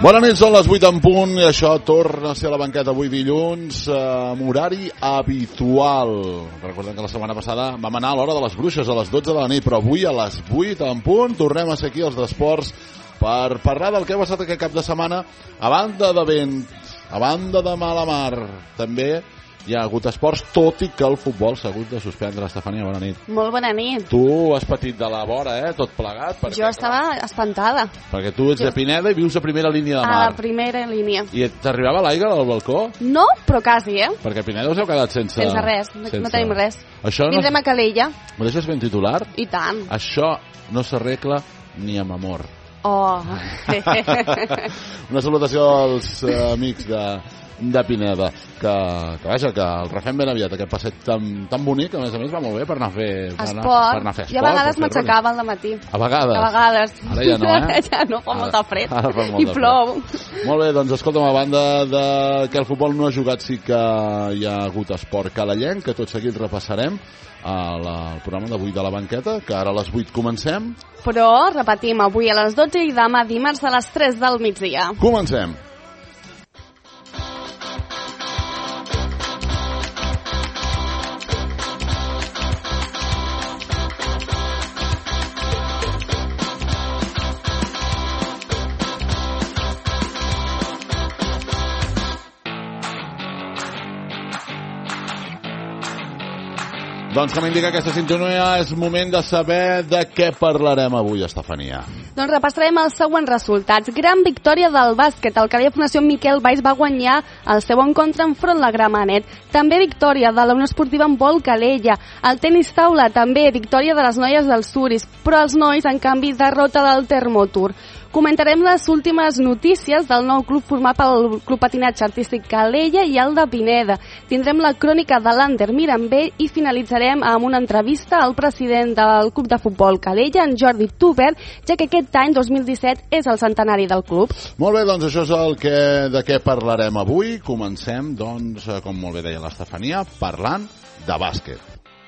Bona nit, són les 8 en punt i això torna a ser a la banqueta avui dilluns amb horari habitual. Recordem que la setmana passada vam anar a l'hora de les bruixes a les 12 de la nit, però avui a les 8 en punt tornem a ser aquí als d'Esports per parlar del que ha passat aquest cap de setmana a banda de vent, a banda de mala mar. També hi ha hagut esports, tot i que el futbol s'ha hagut de suspendre. Estefania, bona nit. Molt bona nit. Tu has patit de la vora, tot plegat. Perquè, jo estava espantada. Perquè tu ets de Pineda i vius a primera línia de mar. A la primera línia. I t'arribava l'aigua al balcó? No, però quasi, Perquè a Pineda us heu quedat sense... Sense res, no tenim res. Això no... Vindrem a Calella. M'ho deixes ben titular? I tant. Això no s'arregla ni amb amor. Oh. Una salutació als amics de Pineda, que vaja, que el refem ben aviat, aquest passeig tan bonic, que a més va molt bé per anar a fer esport. Jo a vegades m'aixecava al matí. A vegades? A vegades. Ara ja no, Ja no, fa molta fred. I plou. Molt bé, doncs escolta'm, a banda de que el futbol no ha jugat, sí que hi ha hagut esport calellenc, que tot seguit repassarem al programa d'avui de la banqueta, que ara a les 8 comencem. Però repetim, avui a les 12 i demà dimarts a les 3 del migdia. Comencem. Doncs com indica aquesta sintonia, és moment de saber de què parlarem avui, Estefania. Doncs repassarem els següents resultats. Gran victòria del bàsquet. El Calella Fundació Miquel Valls va guanyar el seu encontre enfront la Gramenet. També victòria de la Unió Esportiva en Vol Calella. El tenis taula, també victòria de les noies del Suris. Però els nois, en canvi, derrota del Termotour. Comentarem les últimes notícies del nou club format pel Club Patinatge Artístic Calella i el de Pineda. Tindrem la crònica de l'Ander Mirambell i finalitzarem amb una entrevista al president del Club de Futbol Calella, en Jordi Tubert, ja que aquest any, 2017, és el centenari del club. Molt bé, doncs això és de què parlarem avui. Comencem, doncs, com molt bé deia l'Estefania, parlant de bàsquet.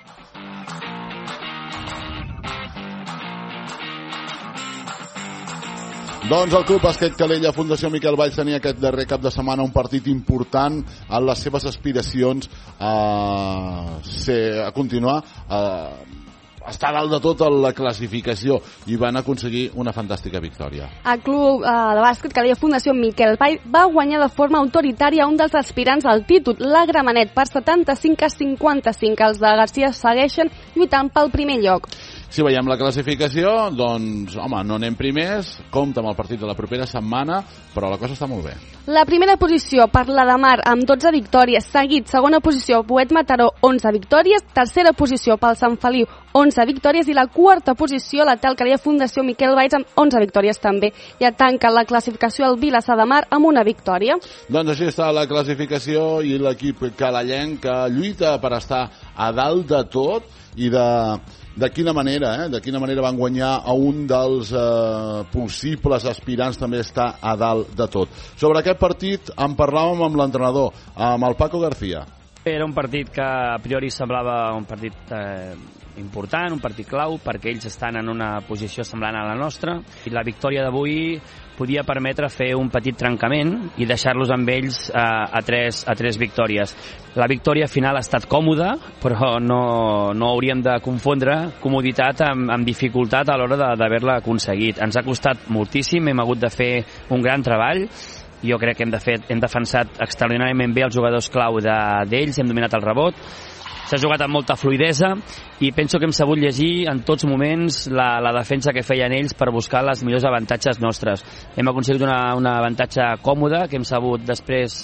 Doncs el Club Bàsquet Calella Fundació Miquel Valls tenia aquest darrer cap de setmana un partit important en les seves aspiracions a continuar a estar dalt de tot en la classificació i van aconseguir una fantàstica victòria. El Club de Bàsquet Calella Fundació Miquel Valls va guanyar de forma autoritària un dels aspirants al títol, la Gramenet, per 75-55. Els de Garcia segueixen lluitant pel primer lloc. Si veiem la classificació, doncs, home, no anem primers, compta amb el partit de la propera setmana, però la cosa està molt bé. La primera posició per la de Mar amb 12 victòries, seguit segona posició Boet Mataró, 11 victòries, tercera posició pel Sant Feliu, 11 victòries, i la quarta posició la té el Calella Fundació Miquel Valls amb 11 victòries també. Ja tanca la classificació el Vilassar de Mar amb una victòria. Doncs així està la classificació i l'equip calellenc que lluita per estar a dalt de tot i de quina manera, de quina manera van guanyar a un dels possibles aspirants també està a dalt de tot. Sobre aquest partit en parlàvem amb l'entrenador, amb el Paco García. Era un partit que a priori semblava un partit important, un partit clau, perquè ells estan en una posició semblant a la nostra, i la victòria d'avui podia permetre fer un petit trencament i deixar-los amb ells a tres victòries. La victòria final ha estat còmoda, però no hauríem de confondre comoditat amb dificultat a l'hora d'haver-la aconseguit. Ens ha costat moltíssim, hem hagut de fer un gran treball. Jo crec que hem defensat extraordinàriament bé els jugadors clau d'ells, hem dominat el rebot, s'ha jugat amb molta fluidesa i penso que hem sabut llegir en tots moments la defensa que feien ells per buscar les millors avantatges nostres. Hem aconseguit un avantatge còmode que hem sabut després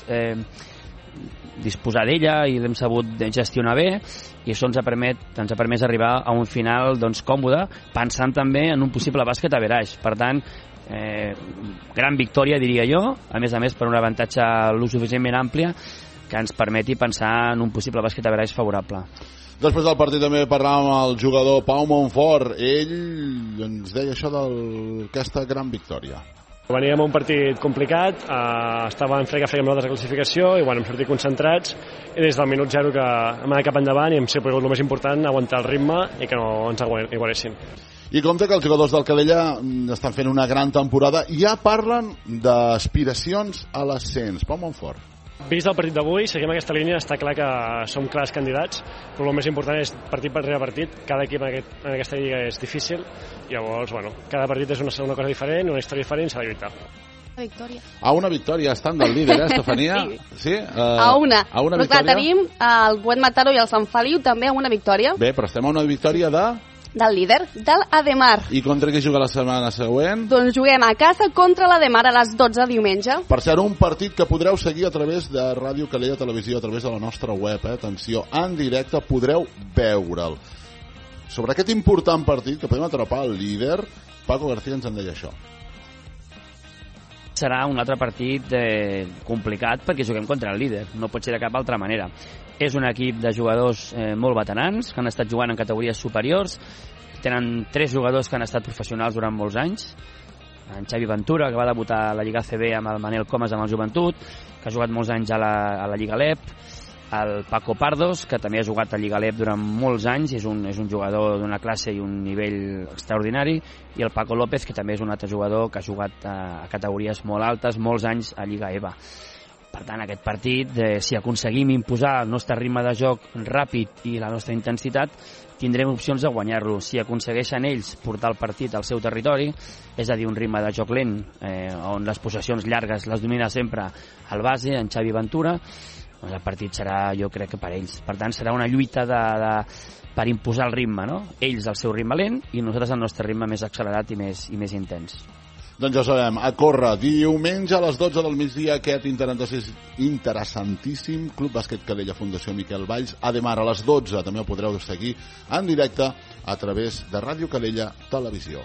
disposar d'ella i l'hem sabut gestionar bé, i això ens ha permès arribar a un final còmode, pensant també en un possible bàsquet average. Per tant, gran victòria, diria jo, a més per un avantatge lo suficientment àmplia que ens permeti pensar en un possible bàsquet average favorable. Després del partit també parlàvem amb el jugador Pau Montfort. Ell ens deia això d'aquesta gran victòria. Veníem a un partit complicat, estàvem fent nosaltres la classificació i hem sortit concentrats, i des del minut 0 que hem anat cap endavant i hem sigut el més important, aguantar el ritme i que no ens igualessin. I compte que els jugadors del Calella estan fent una gran temporada i ja parlen d'aspiracions a l'ascens. Pau Montfort. Vist el partit d'avui, seguim aquesta línia, està clar que som clars candidats, però el més important és partit per partit, cada equip en aquesta lliga és difícil, llavors, cada partit és una cosa diferent, una història diferent, s'ha de lluitar. Una victòria, estan del líder, Estefania? Sí? A una victòria. Però clar, tenim el Buen Mataró i el Sant Feliu també a una victòria. Bé, però estem a una victòria del líder, del Ademar. I contra qui juga la setmana següent? Doncs juguem a casa contra l'Ademar a les 12 diumenge. Per cert, un partit que podreu seguir a través de Ràdio Calella Televisió, a través de la nostra web, atenció, en directe podreu veure'l. Sobre aquest important partit que podem atrapar el líder, Paco García ens en deia això. Serà un altre partit complicat perquè juguem contra el líder, no pot ser de cap altra manera. És un equip de jugadors molt veterans que han estat jugant en categories superiors, tenen 3 jugadors que han estat professionals durant molts anys, en Xavi Ventura, que va debutar a la Lliga ACB amb el Manel Comas amb el Joventut, que ha jugat molts anys a la Lliga LEP, el Paco Pardos, que també ha jugat a Lliga LEP durant molts anys, és un jugador d'una classe i un nivell extraordinari, i el Paco López, que també és un altre jugador que ha jugat a categories molt altes, molts anys a Lliga EVA. Per tant, aquest partit, si aconseguim imposar el nostre ritme de joc ràpid i la nostra intensitat, tindrem opcions de guanyar-lo. Si aconsegueixen ells portar el partit al seu territori, és a dir, un ritme de joc lent, on les possessions llargues les domina sempre el base, en Xavi Ventura, doncs el partit serà, jo crec que per ells. Per tant, serà una lluita per imposar el ritme, no? Ells el seu ritme lent i nosaltres el nostre ritme més accelerat i més intens. Doncs ja sabem, a córrer diumenge a les 12 del migdia aquest interessantíssim Club Bàsquet Calella Fundació Miquel Valls. Ademar, a les 12 també ho podreu seguir en directe a través de Ràdio Calella Televisió.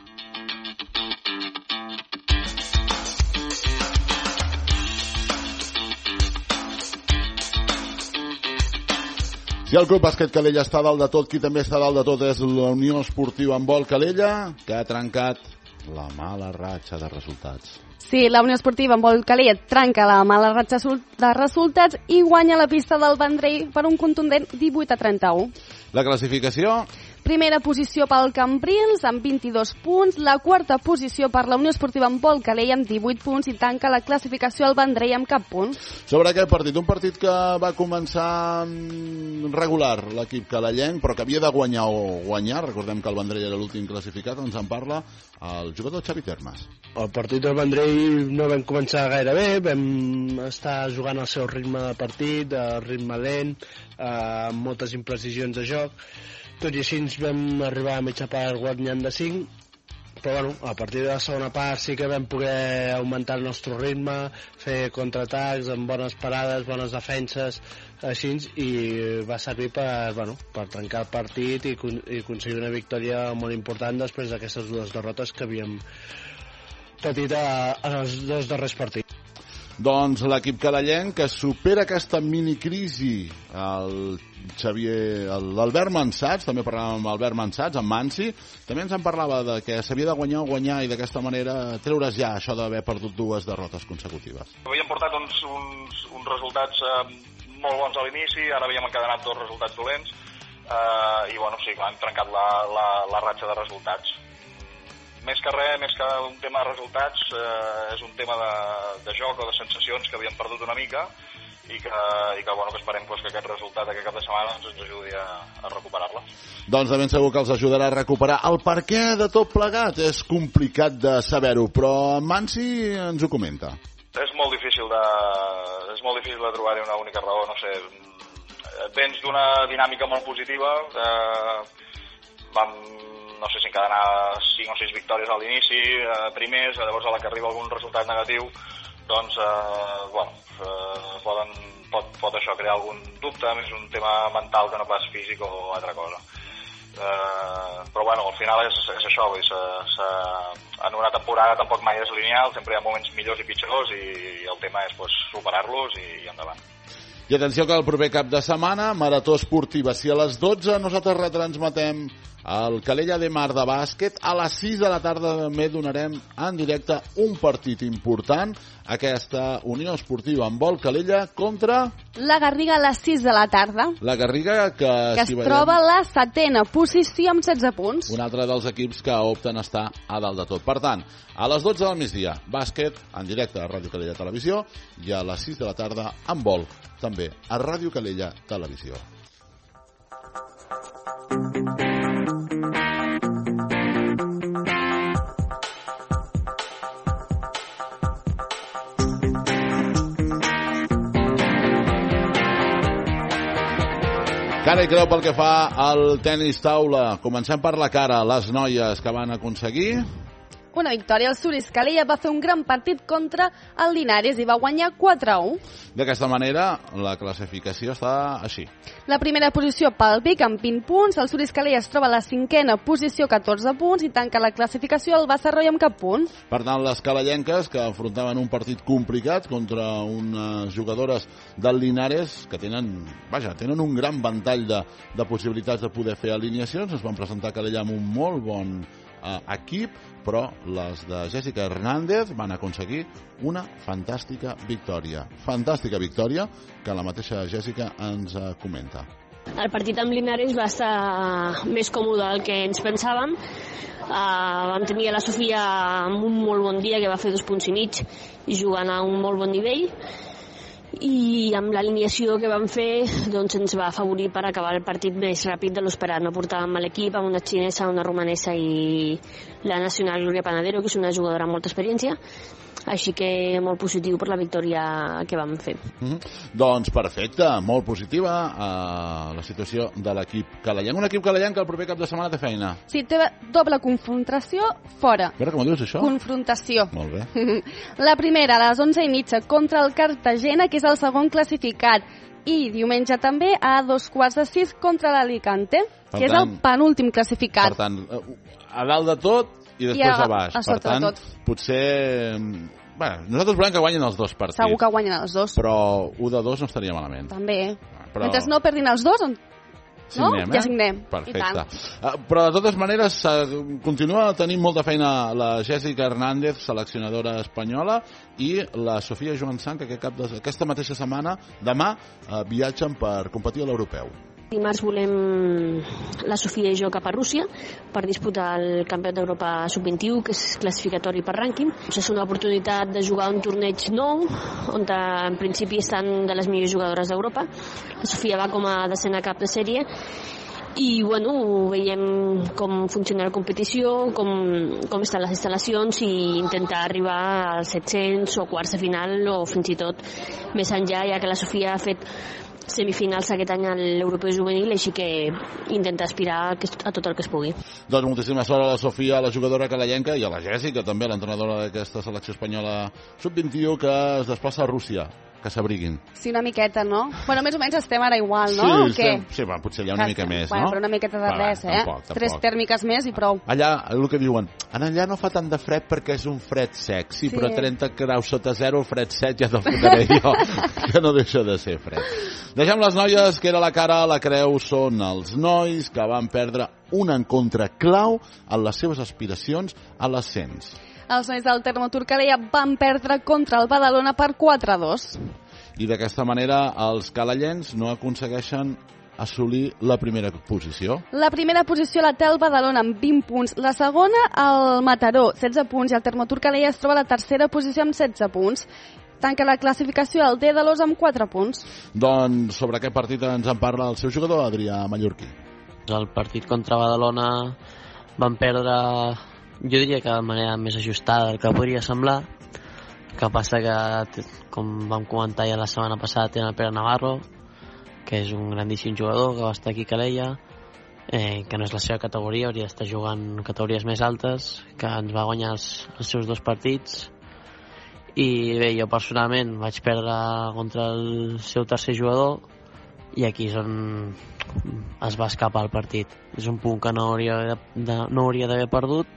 Si el Club Bàsquet Calella està dalt de tot, qui també està dalt de tot és la Unió Esportiva Handbol Calella, que ha trencat la mala ratxa de resultats. Sí, la Unió Esportiva Handbol Calella trenca la mala ratxa de resultats i guanya la pista del Vendrell per un contundent 18-31. La classificació? Primera posició pel Cambrils amb 22 punts, la quarta posició per la Unió Esportiva Handbol Calella amb 18 punts i tanca la classificació al Vendrell amb cap punt. Sobre aquest partit, un partit que va començar regular l'equip calellenc, però que havia de guanyar o guanyar, recordem que el Vendrell era l'últim classificat, ens en parla el jugador Xavi Termes. El partit del Vendrell no vam començar gaire bé, vam estar jugant al seu ritme de partit, ritme lent, amb moltes imprecisions de joc. Tot i així ens vam arribar a mitja part guanyant de 5, però a partir de la segona part sí que vam poder augmentar el nostre ritme, fer contraatacs amb bones parades, bones defenses, així, i va servir per trencar el partit i aconseguir una victòria molt important després d'aquestes 2 derrotes que havíem patit en els 2 darrers partits. Doncs l'equip calellenc que supera aquesta minicrisi, l'Albert Mansats, també parlàvem amb Albert Mansats, amb Mansi, també ens en parlava de que s'havia de guanyar i d'aquesta manera treure's ja això d'haver perdut 2 derrotes consecutives. Havíem portat uns resultats molt bons a l'inici, ara havíem encadenat 2 resultats dolents i sí, hem trencat la ratxa de resultats. Més que res, més que un tema de resultats, és un tema de joc o de sensacions que havíem perdut una mica i que esperem que aquest resultat aquest cap de setmana ens ajudi a recuperar-la. Doncs de ben segur que els ajudarà a recuperar. El perquè de tot plegat és complicat de saber-ho, però Mansi ens ho comenta. És molt difícil de trobar-hi una única raó, no sé. Vens d'una dinàmica molt positiva, no sé si encadenar 5 o 6 victòries a l'inici, primers, llavors a la que arriba algun resultat negatiu, doncs, pot això crear algun dubte, més un tema mental que no pas físic o altra cosa. Però al final és això, en una temporada tampoc mai és lineal, sempre hi ha moments millors i pitjors i el tema és superar-los i endavant. I atenció que el proper cap de setmana, Marató Esportiva, si a les 12 nosaltres retransmetem El Calella de Mar de bàsquet. A les 6 de la tarda també donarem en directe un partit important, aquesta Unió Esportiva Handbol Calella contra... La Garriga a les 6 de la tarda. La Garriga, que es troba a la 7ª posició amb 16 punts. Un altre dels equips que opten a estar a dalt de tot. Per tant, a les 12 del migdia, bàsquet en directe a Ràdio Calella Televisió, i a les 6 de la tarda, handbol, també a Ràdio Calella Televisió. Cara i creu pel que fa al tenis taula. Comencem per la cara, les noies que van aconseguir... Una victòria. El Suris Calella va fer un gran partit contra el Linares i va guanyar 4-1. D'aquesta manera, la classificació està així. La primera posició pel Vic amb 20 punts, el Suris Calella es troba a la 5ª posició, 14 punts, i tanca la classificació el Bassarroi amb cap punt. Per tant, les calellenques, que enfrontaven un partit complicat contra unes jugadores del Linares, que tenen un gran ventall de possibilitats de poder fer alineacions, es van presentar a Calella amb un molt bon equip, però les de Jessica Hernández van aconseguir una fantàstica victòria. Fantàstica victòria que la mateixa Jessica ens comenta. El partit amb Linares va estar més còmode del que ens pensàvem. Vam tenir a la Sofia amb un molt bon dia, que va fer 2 punts i mig i jugant a un molt bon nivell, i amb l'alineació que vam fer doncs ens va afavorir per acabar el partit més ràpid de l'esperat. No portàvem a l'equip amb una xinesa, una romanesa i la nacional Gloria Panadero, que és una jugadora amb molta experiència, així que molt positiu per la victòria que vam fer. Doncs perfecte, molt positiva la situació de l'equip calellenc. Un equip calellenc que el proper cap de setmana té feina. Sí, té doble confrontació fora. A veure, com dius això? Confrontació. Molt bé. La primera a les 11:30 contra el Cartagena, que és el segon classificat. I diumenge també a 5:15 contra l'Alicante, que és el penúltim classificat. Per tant, a dalt de tot i després a baix. Per tant, potser... Bé, nosaltres volem que guanyin els dos partits. Segur que guanyen els dos. Però 1-2 no estaria malament. També. Però... Mentre no perdin els dos, signem, ja signem. Perfecte. Però de totes maneres continua tenint molta feina la Jessica Hernández, seleccionadora espanyola, i la Sofia Joansang, que aquesta mateixa setmana, demà, viatgen per competir a l'europeu. Dimarts volem la Sofia i jo cap a Rússia per disputar el Campionat d'Europa Sub-21, que és classificatori per rànquing. És una oportunitat de jugar un torneig nou, on en principi estan de les millors jugadores d'Europa. La Sofia va com a decena cap de sèrie i veiem com funciona la competició, com estan les instal·lacions, i intentar arribar als 700 o quarts de final o fins i tot més enllà, ja que la Sofia ha fet semifinals aquest any a l'Europeu Juvenil, així que intenta aspirar a tot el que es pugui. Doncs moltíssima sort a la Sofia, a la jugadora calellenca, i a la Jèssica, també, l'entrenadora d'aquesta selecció espanyola sub-21, que es desplaça a Rússia. Que s'abriguin. Sí, una miqueta, no? Bueno, més o menys estem ara igual, no? Sí, potser hi ha una mica més, no? Però una miqueta de res, Tampoc. 3 tèrmiques més i prou. Allà, el que diuen, allà no fa tant de fred perquè és un fred sec. Sí, però 30 graus sota zero, fred sec, ja te'l fotré jo, que no deixa de ser fred. Deixem les noies, que era la cara a la creu, són els nois que van perdre un encontre clau en les seves aspiracions a l'ascens. Els nois del Termotur Calella van perdre contra el Badalona per 4-2. I d'aquesta manera els calellens no aconsegueixen assolir la primera posició. La primera posició la té el Badalona amb 20 punts. La segona, el Mataró, 16 punts. I el Termotur Calella es troba a la tercera posició amb 16 punts. Tanca la classificació el Dédalos amb 4 punts. Doncs sobre aquest partit ens en parla el seu jugador, Adrià Mallorquí. El partit contra Badalona van perdre, jo diria que de manera més ajustada del que podria semblar. Que passa que, com vam comentar ja la setmana passada, tenen el Pere Navarro, que és un grandíssim jugador, que va estar aquí a Calella, que no és la seva categoria, hauria d'estar jugant categories més altes, que ens va guanyar els seus 2 partits. I bé, jo personalment vaig perdre contra el seu tercer jugador, i aquí és on es va escapar el partit. És un punt que no hauria d'haver perdut,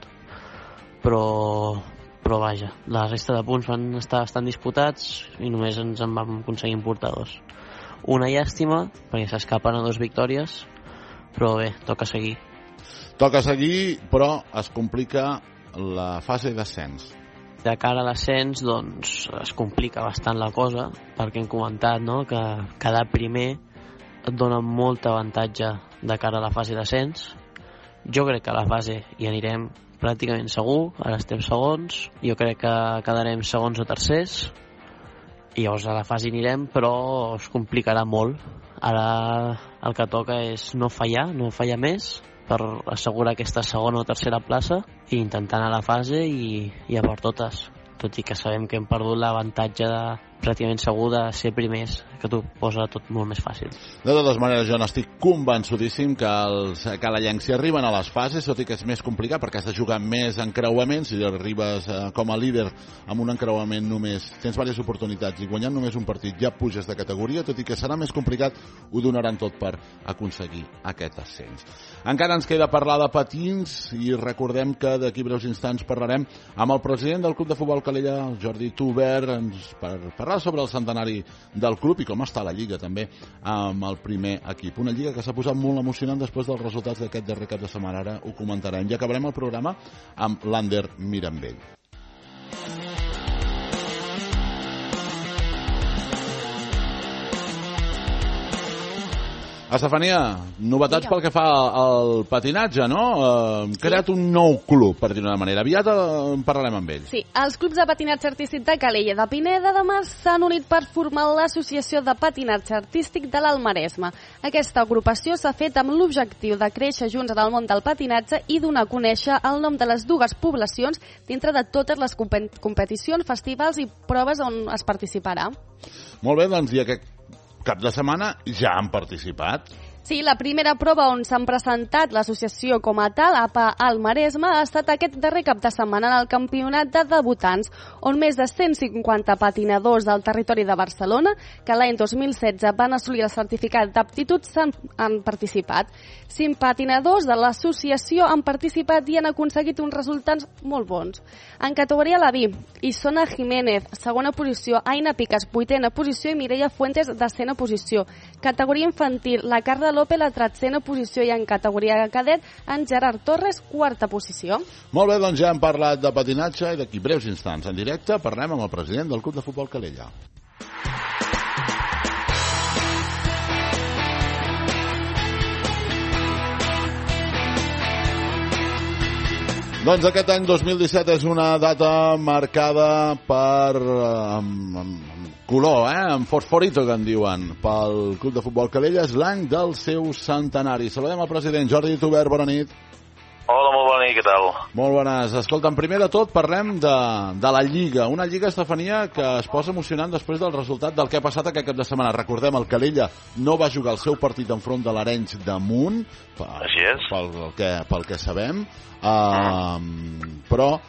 però vaja, la resta de punts van estar bastant disputats i només ens en vam aconseguir emportar 2. Una llàstima, perquè s'escapen a 2 victòries, però bé, toca seguir. Toca seguir, però es complica la fase d'ascens. De cara a l'ascens, doncs, es complica bastant la cosa, perquè hem comentat, no?, que quedar primer et dona molt avantatge de cara a la fase d'ascens. Jo crec que a la fase hi anirem pràcticament segur, ara estem segons, jo crec que quedarem segons o tercers, i llavors a la fase anirem, però es complicarà molt. Ara el que toca és no fallar més, per assegurar aquesta segona o tercera plaça i intentar anar a la fase i a per totes, tot i que sabem que hem perdut l'avantatge de pràcticament segur de ser primers, que t'ho posa tot molt més fàcil. De totes maneres, jo n'estic convençudíssim que els calellencs si arriben a les fases, tot i que és més complicat perquè has de jugar més encreuaments, si arribes com a líder amb un encreuament només, tens diverses oportunitats i guanyant només un partit ja puges de categoria, tot i que serà més complicat, ho donaran tot per aconseguir aquest ascens. Encara ens queda parlar de patins i recordem que d'aquí breus instants parlarem amb el president del Club de Futbol Calella, Jordi Tuber, per parlar sobre el centenari del club i com està la Lliga també amb el primer equip. Una Lliga que s'ha posat molt emocionant després dels resultats d'aquest darrer cap de setmana. Ara ho comentarem. I acabarem el programa amb l'Ander Mirambell. Estefania, novetats pel que fa al patinatge, no? Hem creat un nou club, per dir-ho d'una manera. Aviat en parlarem amb ells. Sí, els clubs de patinatge artístic de Calella de Pineda de Mar s'han unit per formar l'Associació de Patinatge Artístic de l'Almaresme. Aquesta agrupació s'ha fet amb l'objectiu de créixer junts en el món del patinatge i donar a conèixer el nom de les dues poblacions dintre de totes les competicions, festivals i proves on es participarà. Molt bé, doncs, i aquest cap de setmana ja han participat. Sí, la primera prova on s'han presentat l'associació com a tal, APA al Maresme, ha estat aquest darrer cap de setmana en el campionat de debutants, on més de 150 patinadors del territori de Barcelona, que l'any 2016 van assolir el certificat d'aptitud, han participat. 5 patinadors de l'associació han participat i han aconseguit uns resultats molt bons. En categoria Laví, Isona Jiménez, segona posició, Aina Piques, 8ª posició i Mireia Fuentes, 10ª posició. Categoria infantil, la Carla López, la 13ª posició, i en categoria cadet, en Gerard Torres, 4ª posició. Molt bé, doncs ja hem parlat de patinatge i d'aquí breus instants en directe parlem amb el president del Club de Futbol Calella. Doncs aquest any 2017 és una data marcada per color, amb fosforito, que en diuen, pel Club de Futbol Calella. És l'any del seu centenari. Saludem al president Jordi Tuber, bona nit. Hola, molt bona nit, què tal? Molt bones. Escolta'm, primer de tot parlem de la Lliga. Una Lliga, Estefania, que es posa emocionant després del resultat del que ha passat aquest cap de setmana. Recordem, el Calella no va jugar el seu partit enfront de l'Arenys de Munt, així és, pel que sabem, però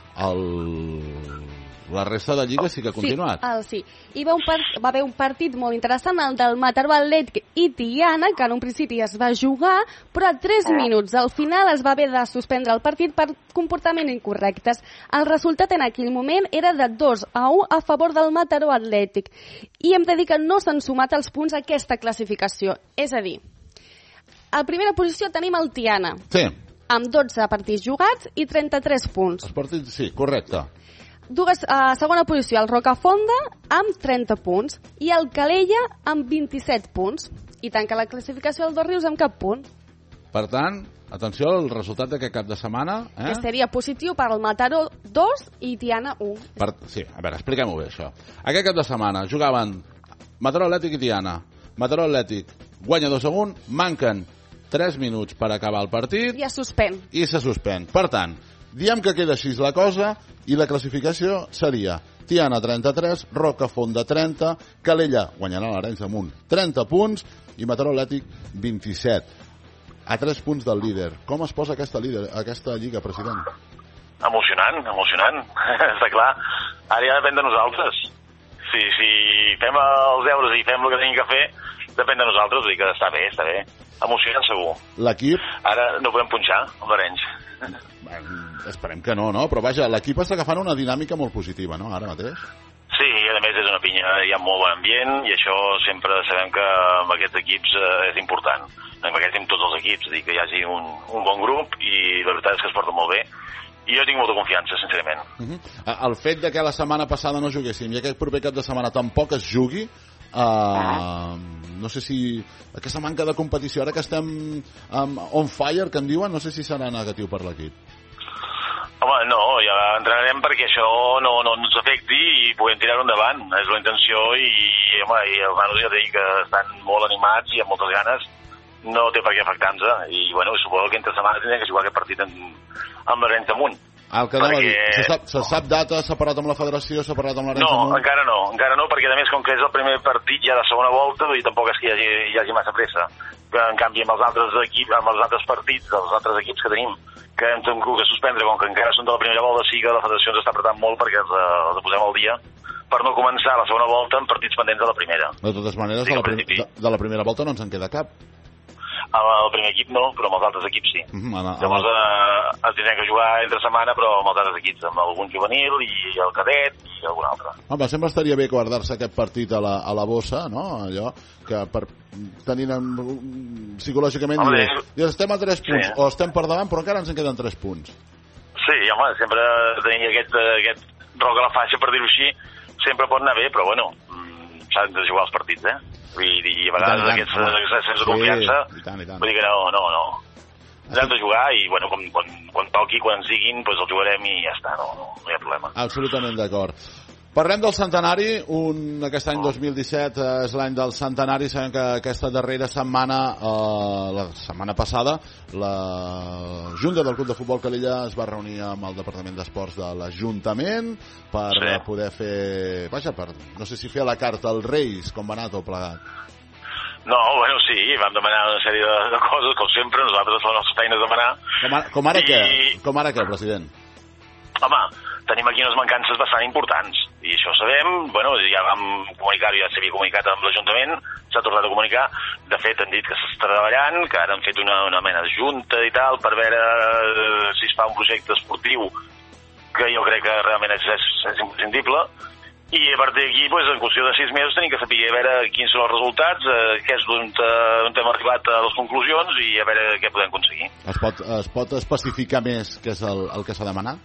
la resta de Lliga sí que ha continuat. Sí. Hi va haver un partit molt interessant, el del Mataró Atlètic i Tiana, que en un principi es va jugar, però a 3 minuts al final es va haver de suspendre el partit per comportaments incorrectes. El resultat en aquell moment era de 2-1 a favor del Mataró Atlètic. I hem de dir que no s'han sumat els punts a aquesta classificació. És a dir, a primera posició tenim el Tiana, sí, amb 12 partits jugats i 33 punts. Els partits, sí, correcte. Segona posició, el Rocafonda amb 30 punts i el Calella amb 27 punts. I tanca la classificació del Dos Rius amb cap punt. Per tant, atenció al resultat d'aquest cap de setmana. Que seria positiu per al Mataró 2 i Tiana 1. Sí, a veure, expliquem-ho bé, això. Aquest cap de setmana jugaven Mataró Atlètic i Tiana. Mataró Atlètic guanya 2-1, manquen 3 minuts per acabar el partit. I se suspèn. Per tant, diem que queda així la cosa i la classificació seria Tiana 33, Rocafonda 30, Calella guanyarà l'Arenys de Munt 30 punts i Mataró Atlètic 27. A 3 punts del líder. Com es posa aquesta lliga, president? Emocionant. Està clar. Ara ja depèn de nosaltres. Si fem els deures i fem el que tenim que fer, depèn de nosaltres. Vull dir que està bé. Emocionant segur. L'equip? Ara no podem punxar amb l'Arenys. Esperem que no? Però vaja, l'equip està agafant una dinàmica molt positiva, no?, ara mateix. Sí, a més és una pinya, hi ha molt bon ambient i això sempre sabem que amb aquests equips és important. Amb aquests amb tots els equips, dir que hi hagi un bon grup i la veritat és que es porta molt bé i jo tinc molta confiança, sincerament. El fet de que la setmana passada no juguéssim i aquest proper cap de setmana tampoc es jugui, no sé si aquesta manca de competició, ara que estem on fire, que en diuen, no sé si serà negatiu per l'equip. Home, no, ja entrenarem perquè això no ens afecti i puguem tirar-ho endavant. És la intenció i els nanos ja dic que estan molt animats i amb moltes ganes. No té per què afectar-nos i bueno, suposo que entre setmanes tindrem que jugar aquest partit amb l'Arenys de Munt. El que anava a dir, se sap data, separat amb la federació, separat amb l'Arenys de Munt? No, encara no, perquè a més com que és el primer partit ja de segona volta, vull dir, tampoc és que hi hagi massa pressa. En canvi amb els altres partits, dels altres equips que tenim, que hem tingut que suspendre, com que encara són de la primera volta, sí que la federació ens està apretant molt perquè els posem al dia per no començar la segona volta amb partits pendents de la primera. De totes maneres, de la primera volta no ens en queda cap. El primer equip no, però amb els altres equips sí. Llavors es tindrem que jugar entre setmana, però amb els altres equips, amb algun juvenil i el cadet i algun altre. Home, sempre estaria bé guardar-se aquest partit a la bossa, no? Allò que tenint psicològicament i estem a 3 punts, o estem per davant, però encara ens en queden 3 punts. Sí, home, sempre tenir aquest roc a la faixa, per dir-ho així, sempre pot anar bé, però bueno, s'han de jugar els partits, Vull dir, a vegades aquest sense confiança, vull dir que no. Ens hem de jugar i, bueno, quan toqui, quan ens diguin, doncs el jugarem i ja està, no hi ha problema. Absolutament d'acord. Parlem del centenari, aquest any 2017 és l'any del centenari, sabem que aquesta darrera setmana, la setmana passada, la Junta del Club de Futbol Calella es va reunir amb el Departament d'Esports de l'Ajuntament per poder fer, no sé si fer la carta als Reis, com va anar tot plegat. No, bueno, sí, vam demanar una sèrie de coses, com sempre, nosaltres la nostra feina és demanar. Com ara què, president? Home, tenim aquí unes mancances bastant importants i això ho sabem, bueno, ja vam comunicar-ho, ja s'havia comunicat amb l'Ajuntament, s'ha tornat a comunicar, de fet han dit que s'està treballant, que ara han fet una mena de junta i tal per veure si es fa un projecte esportiu que jo crec que realment és imprescindible i a partir d'aquí, en qüestió de 6 mesos tenim que saber a veure quins són els resultats, què és on hem arribat a les conclusions i a veure què podem aconseguir. Es pot especificar més què és el que s'ha demanat?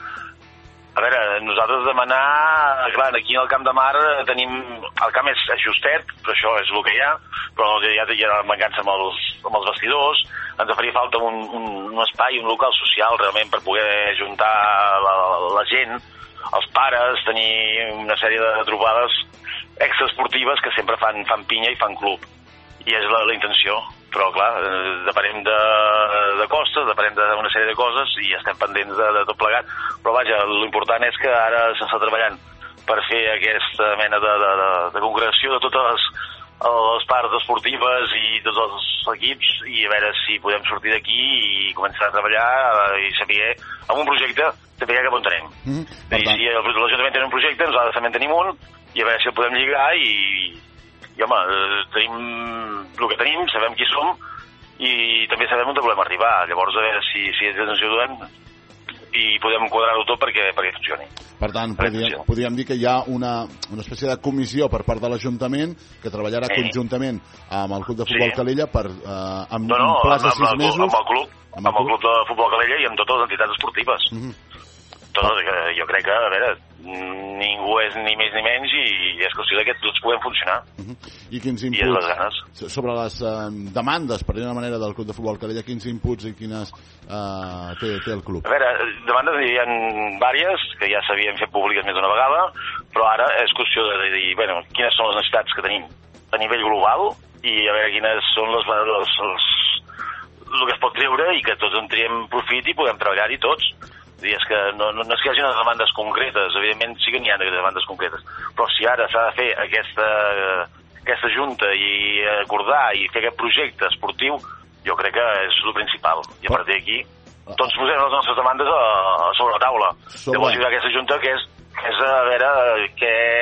A veure, nosaltres demanar, clar, aquí al Camp de Mar tenim, el camp és justet, però això és el que hi ha, però ja hi ha mancança amb els vestidors, ens faria falta un espai, un local social realment per poder ajuntar la gent, els pares, tenir una sèrie de trobades extraesportives que sempre fan pinya i fan club, i és la intenció. Però, clar, depenem de costes, depenem d'una sèrie de coses i estem pendents de tot plegat. Però, vaja, l'important és que ara s'està treballant per fer aquesta mena de congregació de totes les parts esportives i tots els equips i a veure si podem sortir d'aquí i començar a treballar i saber, amb un projecte, saber cap on tenim. Si l'Ajuntament té un projecte, nosaltres també en tenim un i a veure si el podem lligar i home, tenim el que tenim, sabem qui som i també sabem on volem arribar. Llavors, a veure si ens ajuden i podem quadrar-ho tot perquè funcioni. Per tant, podríem dir que hi ha una espècie de comissió per part de l'Ajuntament que treballarà conjuntament amb el Club de Futbol Calella amb un plaç de 6 mesos. Amb el Club de Futbol Calella i amb totes les entitats esportives. Jo crec que, a veure, ningú és ni més ni menys i és qüestió que tots puguem funcionar. I quins inputs sobre les demandes, per dir una manera, del Club de Futbol Calella, quins inputs i quines té el club? A veure, demandes hi ha diverses que ja s'havien fet públiques més d'una vegada, però ara és qüestió de dir, bueno, quines són les necessitats que tenim a nivell global i a veure quines són el que es pot treure i que tots en triem profit i podem treballar-hi tots. És que no és que hi hagi unes demandes concretes, evidentment sí que n'hi ha demandes concretes, però si ara s'ha de fer aquesta junta i acordar i fer aquest projecte esportiu, jo crec que és el principal. I a partir d'aquí tots posem les nostres demandes sobre la taula. Llavors hi haurà aquesta junta que és a veure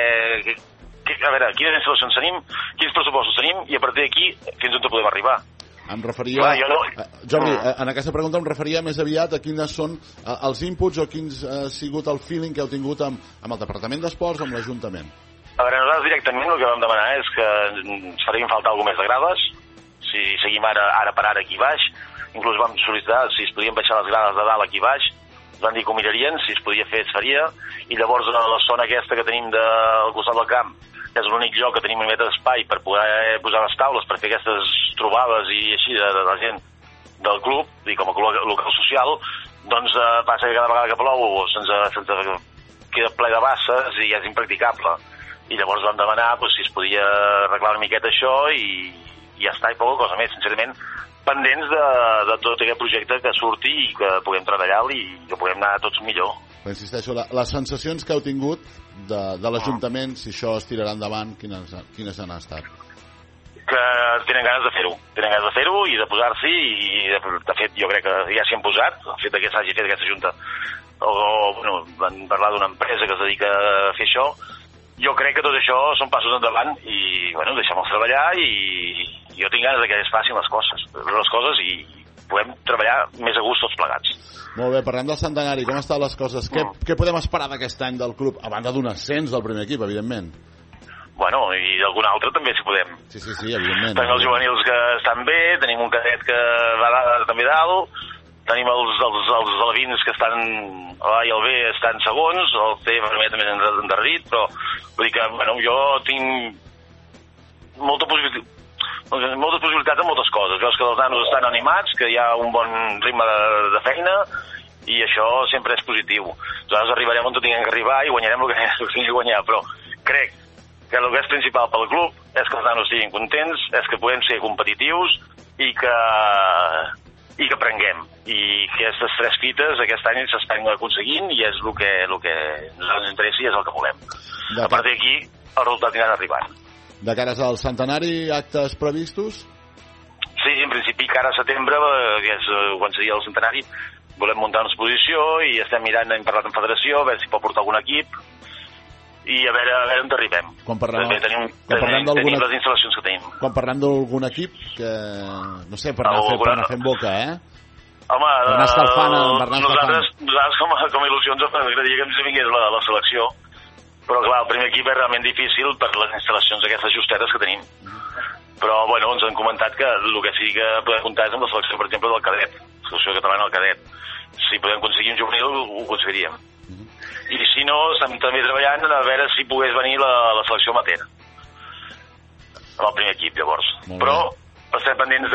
quines instal·lacions tenim, quins pressupostos tenim i a partir d'aquí fins on podem arribar. Em referia, Jordi, en aquesta pregunta em referia més aviat a quines són els inputs o quins ha sigut el feeling que heu tingut amb el Departament d'Esports, amb l'Ajuntament. A veure, nosaltres directament el que vam demanar és que ens farien falta alguna més de grades, si seguim ara per ara aquí baix, inclús vam sol·licitar si es podien baixar les grades de dalt aquí baix, van dir que ho mirarien, si es podia fer es faria, i llavors a la zona aquesta que tenim al costat del camp, que és l'únic lloc que tenim una mica d'espai per poder posar les taules, per fer aquestes trobades i així de la gent del club, i com a local social, doncs passa que cada vegada que plou se'ns queda ple de basses i és impracticable. I llavors vam demanar si es podia arreglar una miqueta això i ja està, i poca cosa més, sincerament, pendents de tot aquest projecte que surti i que puguem treballar i que puguem anar tots millor. Però insisteixo, les sensacions que heu tingut de l'Ajuntament, si això es tirarà endavant, quines han estat? Que tenen ganes de fer-ho i de posar-s'hi, i de fet jo crec que ja s'hi han posat, el fet que s'hagi fet aquesta junta, o van parlar d'una empresa que es dedica a fer això. Jo crec que tot això són passos endavant i deixem-los treballar, i jo tinc ganes que es facin les coses i podem treballar més a gust tots plegats. Molt bé, parlem del centenari, com estan les coses? Què podem esperar d'aquest any del club, a banda d'un ascens del primer equip, evidentment? Bueno, i d'algun altre també si podem. Sí, evidentment. Tenim els juvenils que estan bé, tenim un cadet que va també dalt, tenim els alevins que estan a l'A i el B estan segons, el C també és endarrerit, però vull dir que jo tinc moltes possibilitats en moltes coses. Veus que els nanos estan animats, que hi ha un bon ritme de feina, i això sempre és positiu. Nosaltres arribarem on tinguem que arribar i guanyarem el que tinguem que guanyar, però crec que el que és principal pel club és que els nanos estiguin contents, és que podem ser competitius i que aprenguem. I aquestes 3 fites aquest any s'estan aconseguint i és el que ens interessa i és el que volem. A partir d'aquí, els resultats aniran arribant. De cares al centenari, actes previstos? Sí, en principi, cara a setembre, que és quan seria el centenari, volem muntar una exposició i estem mirant, hem parlat amb federació, a veure si pot portar algun equip, i a veure on arribem. Tenim les instal·lacions que tenim. Quan parlem d'algun equip, que no sé, per anar fent boca, Home, per anar escalfant, nosaltres com a il·lusions ens agradaria que ens vingués la selecció, però clar, el primer equip és realment difícil per les instal·lacions aquestes justetes que tenim. Però ens han comentat que el que sí que podem comptar és amb la selecció, per exemple, del cadet, la selecció catalana del cadet. Si podem aconseguir un juvenil, ho aconseguiríem. I si no, estem també treballant a veure si pogués venir la selecció amateur amb el primer equip, llavors. Però estem pendents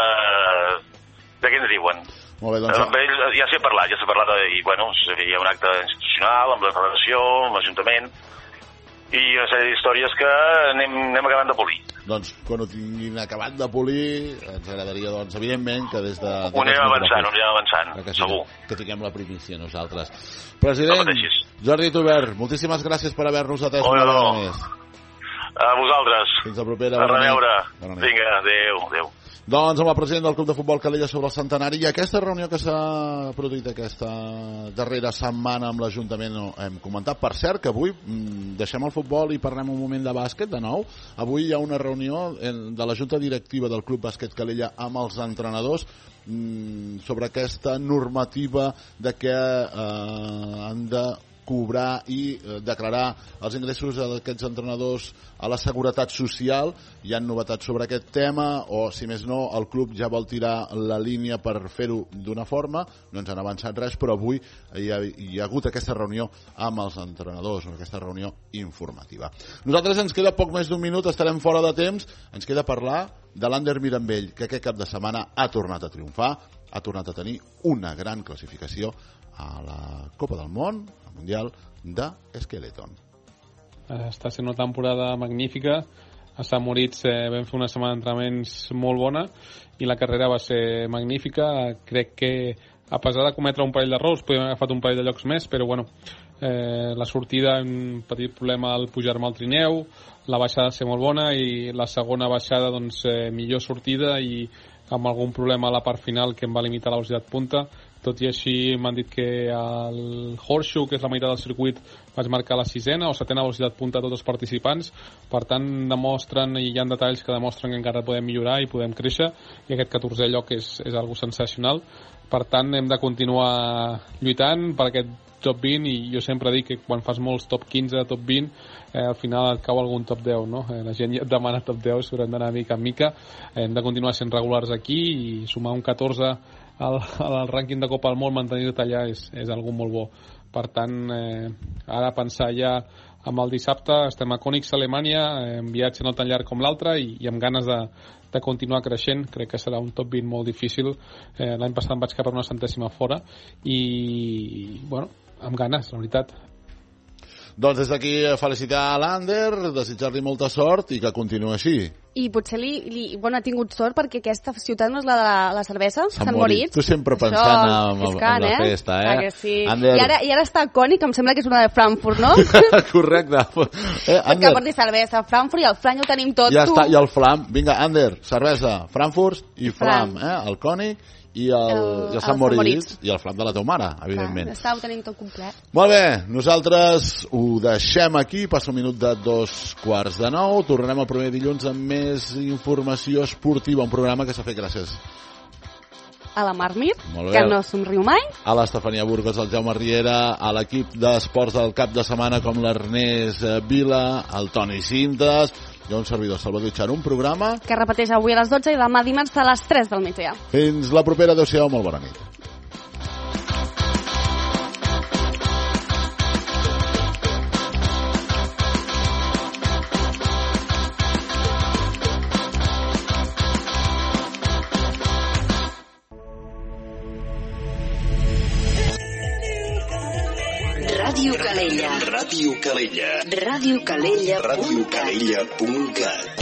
de què ens diuen. Molt bé, doncs... Amb ells ja s'ha parlat, i hi ha un acte institucional amb la federació, amb l'Ajuntament, i una sèrie d'històries que anem acabant de polir. Doncs quan ho tinguin acabat de polir, ens agradaria, evidentment, que des de... Ho anirem avançant, segur. Que tinguem la primícia nosaltres. President, Jordi Tubert, moltíssimes gràcies per haver-nos atès una vegada més. A vosaltres. Fins la propera. A reveure. Vinga, adéu. Doncs amb el president del Club de Futbol Calella sobre el centenari i aquesta reunió que s'ha produït aquesta darrera setmana amb l'Ajuntament hem comentat. Per cert, que avui deixem el futbol i parlem un moment de bàsquet de nou. Avui hi ha una reunió de la Junta Directiva del Club Bàsquet Calella amb els entrenadors sobre aquesta normativa de que han de cobrar i declarar els ingressos d'aquests entrenadors a la Seguretat Social. Hi ha novetats sobre aquest tema, o si més no el club ja vol tirar la línia per fer-ho d'una forma. No ens han avançat res, però avui hi ha hagut aquesta reunió amb els entrenadors, aquesta reunió informativa. Nosaltres ens queda poc més d'un minut, estarem fora de temps. Ens queda parlar de l'Ander Mirambell, que aquest cap de setmana ha tornat a triomfar, ha tornat a tenir una gran classificació a la Copa del Món, al Mundial d'Skeleton. Està sent una temporada magnífica. A Sant Moritz vam fer una setmana d'entrenaments molt bona i la carrera va ser magnífica. Crec que a pesar de cometre un parell d'errors podíem haver agafat un parell de llocs més, però la sortida, un petit problema al pujar-me al trineu, la baixada va ser molt bona i la segona baixada millor sortida i amb algun problema a la part final que em va limitar la velocitat punta, tot i així m'han dit que el Horseshoe, que és la meitat del circuit, vaig marcar la 6ª o 7ª velocitat punta a tots els participants. Per tant, demostren, i hi ha detalls que demostren que encara podem millorar i podem créixer, i aquest 14è lloc és algo sensacional. Per tant, hem de continuar lluitant per aquest top 20, i jo sempre dic que quan fas molts top 15, top 20, al final et cau algun top 10, no? La gent ja et demana top 10, s'haurem d'anar mica en mica. Hem de continuar sent regulars aquí, i sumar un 14 al rànquing de Copa del Món, mantenir-te allà és algo molt bo. Per tant, ara pensar ja amb el dissabte, estem a Königs, Alemanya, en viatge no tan llarg com l'altre, i amb ganes de continuar creixent. Crec que serà un top 20 molt difícil. L'any passat em vaig quedar una centèsima fora, i bueno, amb ganes, la veritat. Doncs des d'aquí felicitar a l'Ander, desitjar-li molta sort i que continuï així. I potser ha tingut sort perquè aquesta ciutat no és la de la cervesa, Sant Moritz. Tu sempre pensant en la festa, eh? Que sí. Ander... I ara està a König, em sembla que és una de Frankfurt, no? Correcte. Perquè porti cervesa, Frankfurt, i el flam ja ho tenim tot. Ja està, i el flam. Vinga, Ander, cervesa, Frankfurt i flam, el König i el Sant Moritz, i el flam de la teva mare, evidentment. Clar, ho tenim tot complet. Molt bé, nosaltres ho deixem aquí, passa un minut de 8:45, tornarem el proper dilluns amb més informació esportiva, un programa que s'ha fet gràcies a la Marmir, que no somriu mai, a l'Estefania Burgos, al Jaume Riera, a l'equip d'esports del cap de setmana com l'Ernest Vila, el Toni Cintas, i un servidor, Salvador Xaro, un programa que repeteix avui a les 12 i demà dimarts a les 3 del migdia. Fins la propera, adéu-siau, molt bona nit. Ràdio Calella. Ràdio Calella. Ràdio Calella. Ràdio Calella.cat